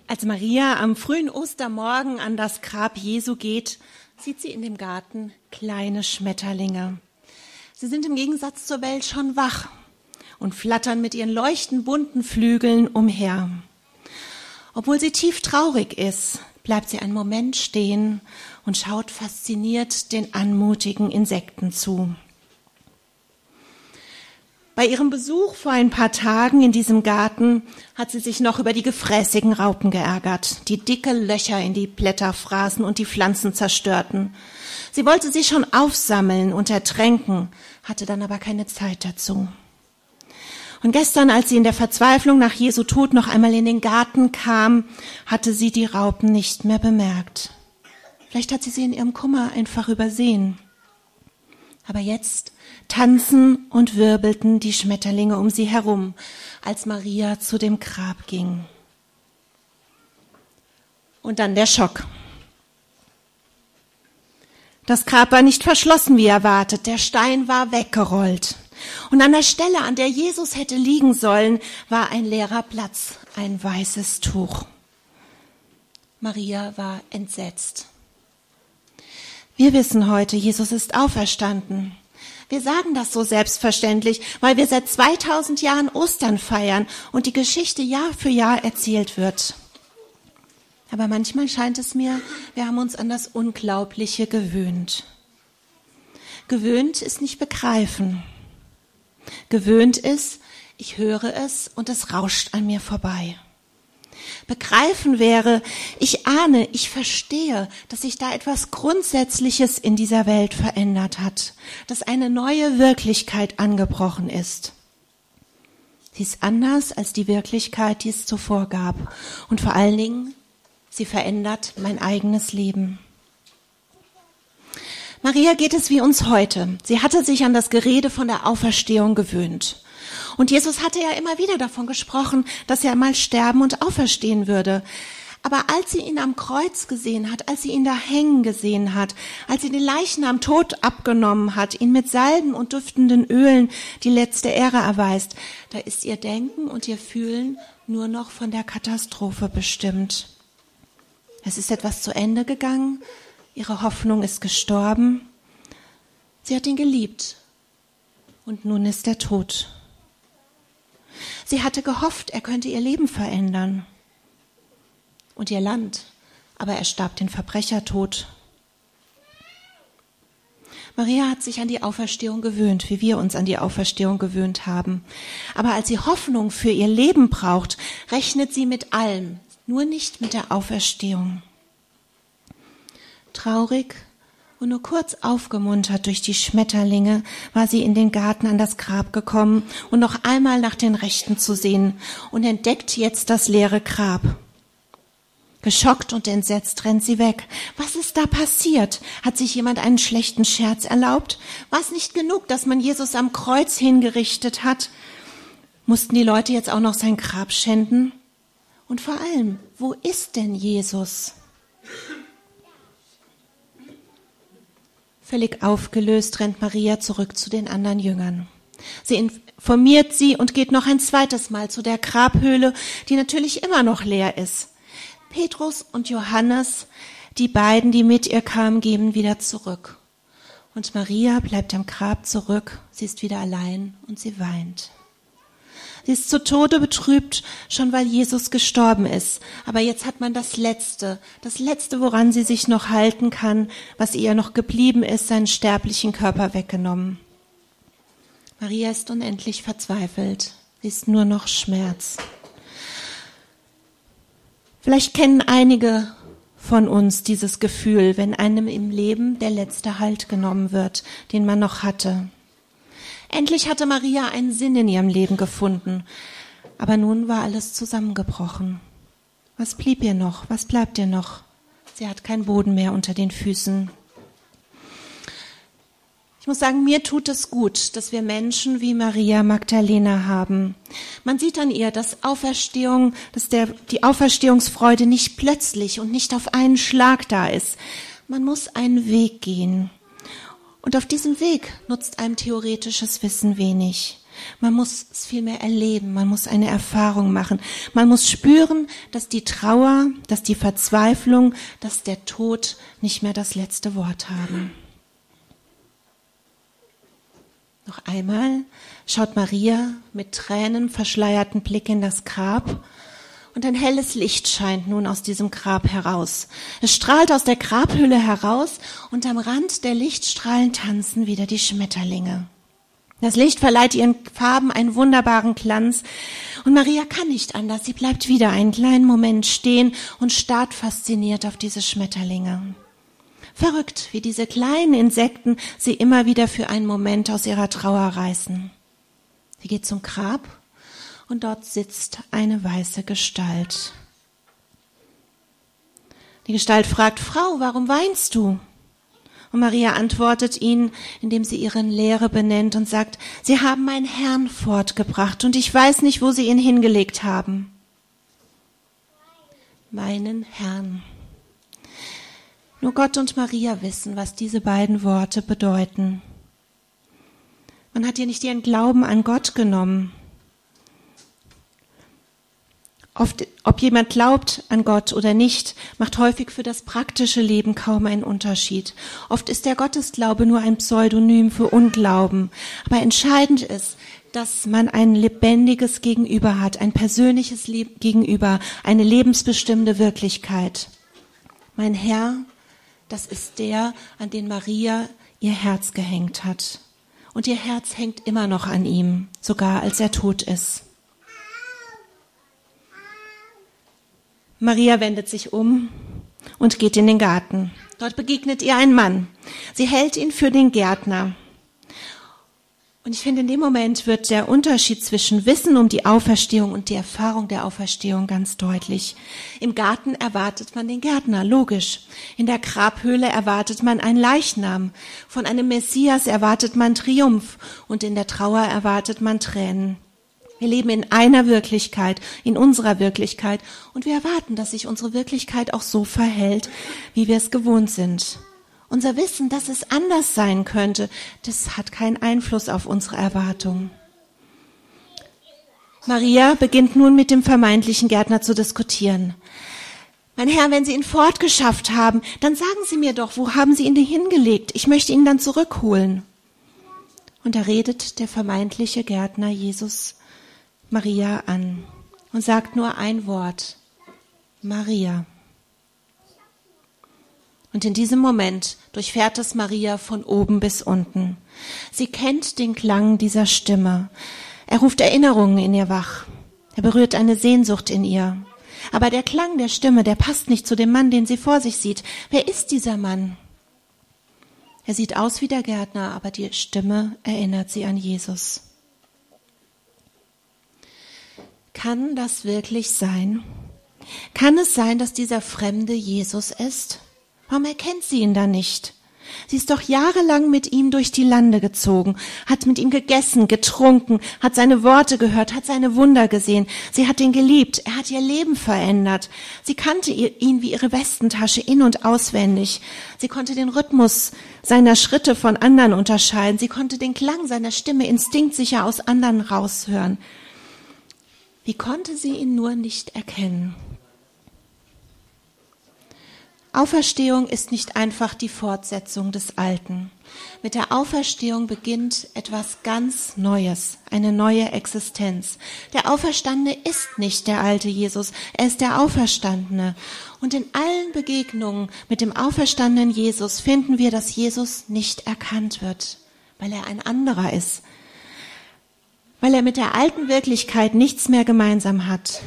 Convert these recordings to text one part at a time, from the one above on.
Als Maria am frühen Ostermorgen an das Grab Jesu geht, sieht sie in dem Garten kleine Schmetterlinge. Sie sind im Gegensatz zur Welt schon wach und flattern mit ihren leuchtend bunten Flügeln umher. Obwohl sie tief traurig ist, bleibt sie einen Moment stehen und schaut fasziniert den anmutigen Insekten zu. Bei ihrem Besuch vor ein paar Tagen in diesem Garten hat sie sich noch über die gefräßigen Raupen geärgert, die dicke Löcher in die Blätter fraßen und die Pflanzen zerstörten. Sie wollte sie schon aufsammeln und ertränken, hatte dann aber keine Zeit dazu. Und gestern, als sie in der Verzweiflung nach Jesu Tod noch einmal in den Garten kam, hatte sie die Raupen nicht mehr bemerkt. Vielleicht hat sie in ihrem Kummer einfach übersehen. Aber jetzt tanzen und wirbelten die Schmetterlinge um sie herum, als Maria zu dem Grab ging. Und dann der Schock. Das Grab war nicht verschlossen, wie erwartet. Der Stein war weggerollt. Und an der Stelle, an der Jesus hätte liegen sollen, war ein leerer Platz, ein weißes Tuch. Maria war entsetzt. Wir wissen heute, Jesus ist auferstanden. Wir sagen das so selbstverständlich, weil wir seit 2000 Jahren Ostern feiern und die Geschichte Jahr für Jahr erzählt wird. Aber manchmal scheint es mir, wir haben uns an das Unglaubliche gewöhnt. Gewöhnt ist nicht begreifen. Gewöhnt ist, ich höre es und es rauscht an mir vorbei. Begreifen wäre, ich ahne, ich verstehe, dass sich da etwas Grundsätzliches in dieser Welt verändert hat, dass eine neue Wirklichkeit angebrochen ist. Sie ist anders als die Wirklichkeit, die es zuvor gab. Und vor allen Dingen, sie verändert mein eigenes Leben. Maria geht es wie uns heute. Sie hatte sich an das Gerede von der Auferstehung gewöhnt. Und Jesus hatte ja immer wieder davon gesprochen, dass er mal sterben und auferstehen würde. Aber als sie ihn am Kreuz gesehen hat, als sie ihn da hängen gesehen hat, als sie den Leichnam tot abgenommen hat, ihn mit Salben und duftenden Ölen die letzte Ehre erweist, da ist ihr Denken und ihr Fühlen nur noch von der Katastrophe bestimmt. Es ist etwas zu Ende gegangen, ihre Hoffnung ist gestorben. Sie hat ihn geliebt und nun ist er tot. Sie hatte gehofft, er könnte ihr Leben verändern und ihr Land, aber er starb den Verbrechertod. Maria hat sich an die Auferstehung gewöhnt, wie wir uns an die Auferstehung gewöhnt haben. Aber als sie Hoffnung für ihr Leben braucht, rechnet sie mit allem, nur nicht mit der Auferstehung. Traurig und nur kurz aufgemuntert durch die Schmetterlinge war sie in den Garten an das Grab gekommen, um noch einmal nach den Rechten zu sehen, und entdeckt jetzt das leere Grab. Geschockt und entsetzt rennt sie weg. Was ist da passiert? Hat sich jemand einen schlechten Scherz erlaubt? War es nicht genug, dass man Jesus am Kreuz hingerichtet hat? Mussten die Leute jetzt auch noch sein Grab schänden? Und vor allem, wo ist denn Jesus? Völlig aufgelöst rennt Maria zurück zu den anderen Jüngern. Sie informiert sie und geht noch ein zweites Mal zu der Grabhöhle, die natürlich immer noch leer ist. Petrus und Johannes, die beiden, die mit ihr kamen, gehen wieder zurück. Und Maria bleibt am Grab zurück. Sie ist wieder allein und sie weint. Sie ist zu Tode betrübt, schon weil Jesus gestorben ist. Aber jetzt hat man das Letzte, woran sie sich noch halten kann, was ihr noch geblieben ist, seinen sterblichen Körper weggenommen. Maria ist unendlich verzweifelt. Sie ist nur noch Schmerz. Vielleicht kennen einige von uns dieses Gefühl, wenn einem im Leben der letzte Halt genommen wird, den man noch hatte. Endlich hatte Maria einen Sinn in ihrem Leben gefunden, aber nun war alles zusammengebrochen. Was blieb ihr noch? Was bleibt ihr noch? Sie hat keinen Boden mehr unter den Füßen. Ich muss sagen, mir tut es gut, dass wir Menschen wie Maria Magdalena haben. Man sieht an ihr, dass die Auferstehungsfreude nicht plötzlich und nicht auf einen Schlag da ist. Man muss einen Weg gehen. Und auf diesem Weg nutzt einem theoretisches Wissen wenig. Man muss es vielmehr erleben, man muss eine Erfahrung machen. Man muss spüren, dass die Trauer, dass die Verzweiflung, dass der Tod nicht mehr das letzte Wort haben. Noch einmal schaut Maria mit Tränen verschleierten Blick in das Grab und ein helles Licht scheint nun aus diesem Grab heraus. Es strahlt aus der Grabhülle heraus und am Rand der Lichtstrahlen tanzen wieder die Schmetterlinge. Das Licht verleiht ihren Farben einen wunderbaren Glanz und Maria kann nicht anders. Sie bleibt wieder einen kleinen Moment stehen und starrt fasziniert auf diese Schmetterlinge. Verrückt, wie diese kleinen Insekten sie immer wieder für einen Moment aus ihrer Trauer reißen. Sie geht zum Grab und dort sitzt eine weiße Gestalt. Die Gestalt fragt: Frau, warum weinst du? Und Maria antwortet ihnen, indem sie ihre Lehre benennt und sagt: Sie haben meinen Herrn fortgebracht und ich weiß nicht, wo sie ihn hingelegt haben. Meinen Herrn. Nur Gott und Maria wissen, was diese beiden Worte bedeuten. Man hat ihr nicht ihren Glauben an Gott genommen. Ob jemand glaubt an Gott oder nicht, macht häufig für das praktische Leben kaum einen Unterschied. Oft ist der Gottesglaube nur ein Pseudonym für Unglauben. Aber entscheidend ist, dass man ein lebendiges Gegenüber hat, ein persönliches Gegenüber, eine lebensbestimmende Wirklichkeit. Mein Herr, das ist der, an den Maria ihr Herz gehängt hat. Und ihr Herz hängt immer noch an ihm, sogar als er tot ist. Maria wendet sich um und geht in den Garten. Dort begegnet ihr ein Mann. Sie hält ihn für den Gärtner. Und ich finde, in dem Moment wird der Unterschied zwischen Wissen um die Auferstehung und die Erfahrung der Auferstehung ganz deutlich. Im Garten erwartet man den Gärtner, logisch. In der Grabhöhle erwartet man einen Leichnam. Von einem Messias erwartet man Triumph. Und in der Trauer erwartet man Tränen. Wir leben in einer Wirklichkeit, in unserer Wirklichkeit. Und wir erwarten, dass sich unsere Wirklichkeit auch so verhält, wie wir es gewohnt sind. Unser Wissen, dass es anders sein könnte, das hat keinen Einfluss auf unsere Erwartungen. Maria beginnt nun mit dem vermeintlichen Gärtner zu diskutieren. Mein Herr, wenn Sie ihn fortgeschafft haben, dann sagen Sie mir doch, wo haben Sie ihn denn hingelegt? Ich möchte ihn dann zurückholen. Und da redet der vermeintliche Gärtner Jesus Maria an und sagt nur ein Wort: Maria. Und in diesem Moment durchfährt es Maria von oben bis unten. Sie kennt den Klang dieser Stimme. Er ruft Erinnerungen in ihr wach. Er berührt eine Sehnsucht in ihr. Aber der Klang der Stimme, der passt nicht zu dem Mann, den sie vor sich sieht. Wer ist dieser Mann? Er sieht aus wie der Gärtner, aber die Stimme erinnert sie an Jesus. Kann das wirklich sein? Kann es sein, dass dieser Fremde Jesus ist? Warum erkennt sie ihn dann nicht? Sie ist doch jahrelang mit ihm durch die Lande gezogen, hat mit ihm gegessen, getrunken, hat seine Worte gehört, hat seine Wunder gesehen. Sie hat ihn geliebt, er hat ihr Leben verändert. Sie kannte ihn wie ihre Westentasche in- und auswendig. Sie konnte den Rhythmus seiner Schritte von anderen unterscheiden. Sie konnte den Klang seiner Stimme instinktsicher aus anderen raushören. Wie konnte sie ihn nur nicht erkennen? Auferstehung ist nicht einfach die Fortsetzung des Alten. Mit der Auferstehung beginnt etwas ganz Neues, eine neue Existenz. Der Auferstandene ist nicht der alte Jesus, er ist der Auferstandene. Und in allen Begegnungen mit dem auferstandenen Jesus finden wir, dass Jesus nicht erkannt wird, weil er ein anderer ist, weil er mit der alten Wirklichkeit nichts mehr gemeinsam hat.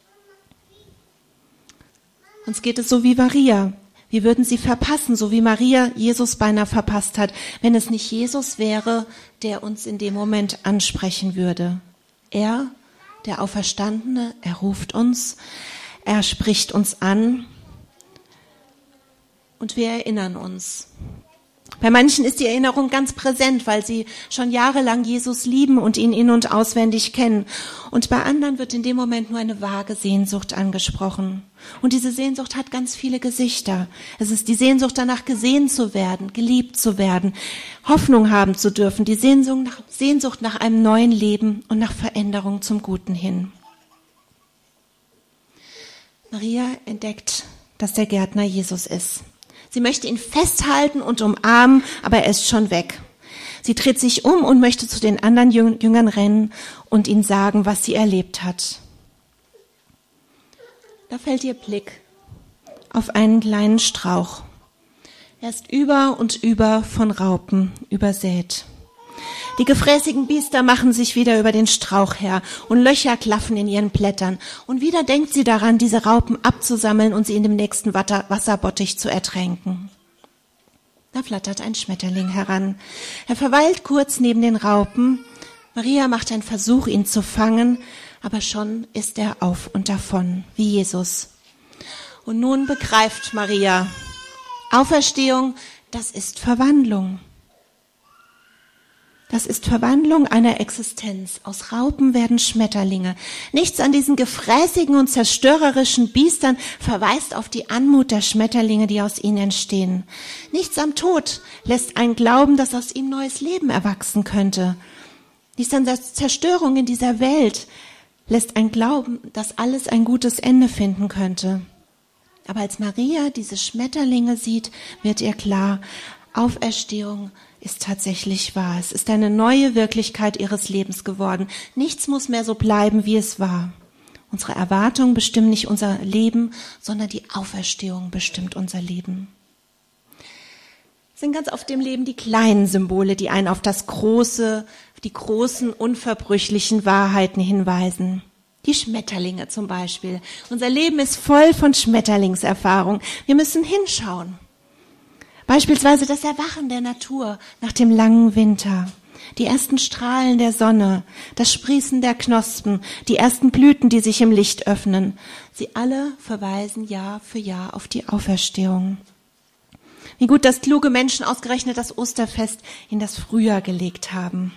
Uns geht es so wie Maria. Wir würden sie verpassen, so wie Maria Jesus beinahe verpasst hat, wenn es nicht Jesus wäre, der uns in dem Moment ansprechen würde. Er, der Auferstandene, er ruft uns, er spricht uns an und wir erinnern uns. Bei manchen ist die Erinnerung ganz präsent, weil sie schon jahrelang Jesus lieben und ihn in- und auswendig kennen. Und bei anderen wird in dem Moment nur eine vage Sehnsucht angesprochen. Und diese Sehnsucht hat ganz viele Gesichter. Es ist die Sehnsucht danach, gesehen zu werden, geliebt zu werden, Hoffnung haben zu dürfen, die Sehnsucht nach einem neuen Leben und nach Veränderung zum Guten hin. Maria entdeckt, dass der Gärtner Jesus ist. Sie möchte ihn festhalten und umarmen, aber er ist schon weg. Sie dreht sich um und möchte zu den anderen Jüngern rennen und ihnen sagen, was sie erlebt hat. Da fällt ihr Blick auf einen kleinen Strauch. Er ist über und über von Raupen übersät. Die gefräßigen Biester machen sich wieder über den Strauch her und Löcher klaffen in ihren Blättern. Und wieder denkt sie daran, diese Raupen abzusammeln und sie in dem nächsten Wasserbottich zu ertränken. Da flattert ein Schmetterling heran. Er verweilt kurz neben den Raupen. Maria macht einen Versuch, ihn zu fangen, aber schon ist er auf und davon, wie Jesus. Und nun begreift Maria, Auferstehung, das ist Verwandlung. Das ist Verwandlung einer Existenz. Aus Raupen werden Schmetterlinge. Nichts an diesen gefräßigen und zerstörerischen Biestern verweist auf die Anmut der Schmetterlinge, die aus ihnen entstehen. Nichts am Tod lässt einen glauben, dass aus ihm neues Leben erwachsen könnte. Nichts an der Zerstörung in dieser Welt lässt einen glauben, dass alles ein gutes Ende finden könnte. Aber als Maria diese Schmetterlinge sieht, wird ihr klar, Auferstehung ist tatsächlich wahr. Es ist eine neue Wirklichkeit ihres Lebens geworden. Nichts muss mehr so bleiben, wie es war. Unsere Erwartungen bestimmen nicht unser Leben, sondern die Auferstehung bestimmt unser Leben. Es sind ganz oft im Leben die kleinen Symbole, die einen auf das Große, die großen, unverbrüchlichen Wahrheiten hinweisen. Die Schmetterlinge zum Beispiel. Unser Leben ist voll von Schmetterlingserfahrung. Wir müssen hinschauen. Beispielsweise das Erwachen der Natur nach dem langen Winter, die ersten Strahlen der Sonne, das Sprießen der Knospen, die ersten Blüten, die sich im Licht öffnen. Sie alle verweisen Jahr für Jahr auf die Auferstehung. Wie gut, dass kluge Menschen ausgerechnet das Osterfest in das Frühjahr gelegt haben.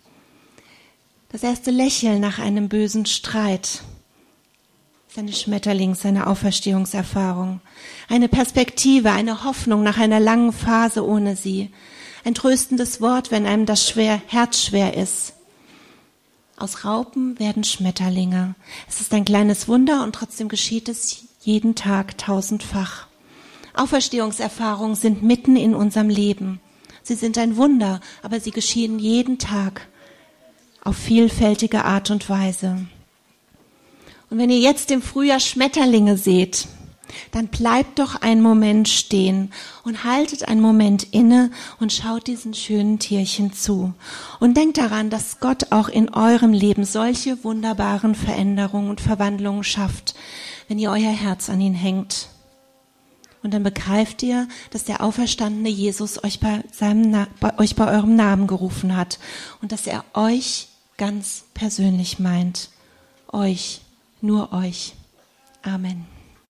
Das erste Lächeln nach einem bösen Streit. Seine seine Auferstehungserfahrung. Eine Perspektive, eine Hoffnung nach einer langen Phase ohne sie. Ein tröstendes Wort, wenn einem das Herz schwer ist. Aus Raupen werden Schmetterlinge. Es ist ein kleines Wunder und trotzdem geschieht es jeden Tag tausendfach. Auferstehungserfahrungen sind mitten in unserem Leben. Sie sind ein Wunder, aber sie geschehen jeden Tag auf vielfältige Art und Weise. Und wenn ihr jetzt im Frühjahr Schmetterlinge seht, dann bleibt doch einen Moment stehen und haltet einen Moment inne und schaut diesen schönen Tierchen zu. Und denkt daran, dass Gott auch in eurem Leben solche wunderbaren Veränderungen und Verwandlungen schafft, wenn ihr euer Herz an ihn hängt. Und dann begreift ihr, dass der auferstandene Jesus euch bei eurem Namen gerufen hat und dass er euch ganz persönlich meint. Euch. Nur euch. Amen.